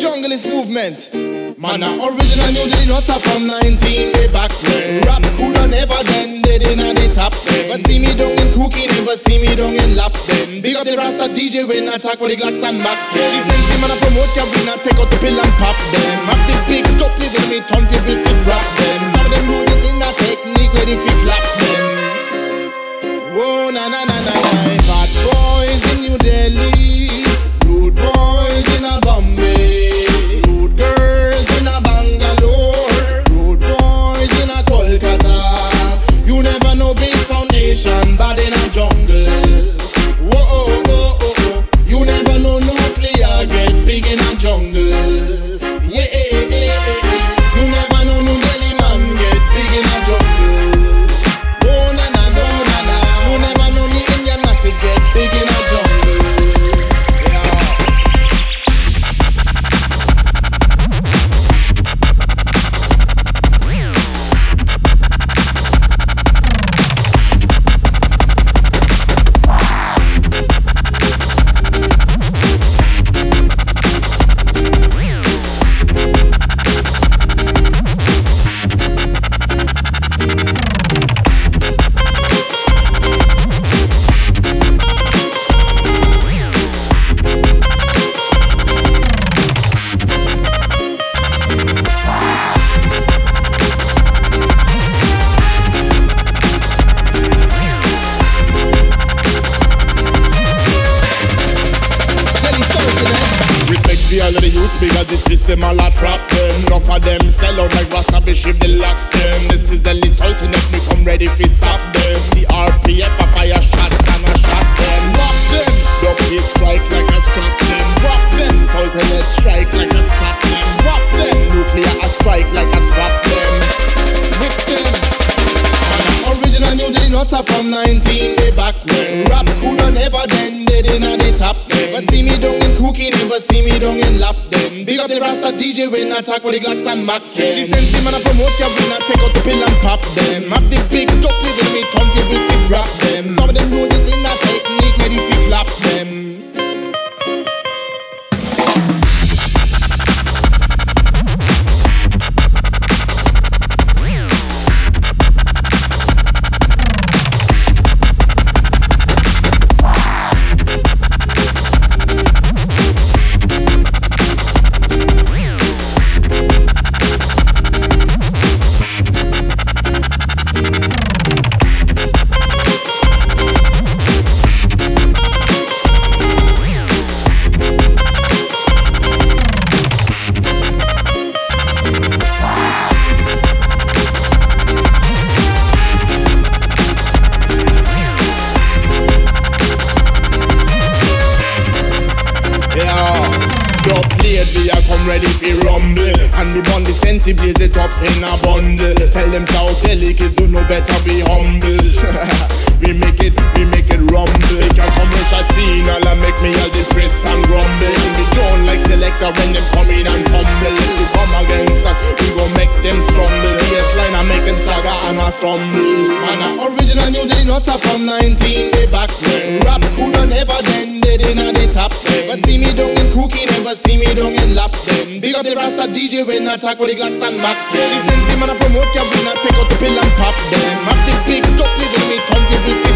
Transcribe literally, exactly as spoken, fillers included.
junglist movement. Man, a original new did not top from nineteen way back when. Rap coulda never then did in the top ten. But see me down in cookie, never see me down in lap then. Big up the Rasta D J when I talk with the Glocks and Max. Listen to man a promote cabin, take out the pill and pop them. Have the big top with them, me turn it with the drop them. Some of them do it in a technique ready for clap them. Whoa, na na na na na. Bad boys in New Delhi, rude boys in a Bombay, rude girls in a Bangalore, rude boys in a Kolkata. You never know base foundation, bad in a jungle. Whoa, oh, oh, oh, oh. You never know nuclear get big in a jungle. Yeah, yeah, yeah, yeah, yeah. You never know New Delhi man get big in a jungle. Oh, na na, no, na na. You never know the Indian massive get big in a jungle. All of the youths because the system all a trap them. Enough of them sell out like Rasta Bishop the locks them. This is the Sultan if me come ready fi stop them. C R P F a fire shot and a shot them. Rock them, dub beat strike like a strap them. Rock them, Sultan let's strike like a strap them. Rock them, nuclear a strike like a strap them. Whip them. And original new did not top from nineteen way back when. Rap coulda never then did in a the top ten. But see me down in cookie, never see me down in lap them. Big up the Rasta D J when I talk with the Glocks and Max. Listen to man a promote cabin, I take out the pill and pop them. Have the big top with them, me turn it with the drop them. Some of them know it in a technique, ready fi clap them. Ready for rumble, and we burn the sensei, blaze it up in a bundle. Tell them South Delhi kids who know better be humble. We make it, we make it rumble. Make a commercial scene, all I make me all depressed and grumble. We don't like selector when them come in and fumble. If we come against us, we gon' make them stumble. Baseline I make them stagger and I stumble. Man, a original new did not top from nineteen way back when. Rap coulda never then did in a the top ten. But see me down in cookie, never see me down in lap them. Big up the Rasta D J when I talk with the Glocks and Max. Listen to man a promote cabin, I take out the pill and pop them. Have the big top with them, me turn it with the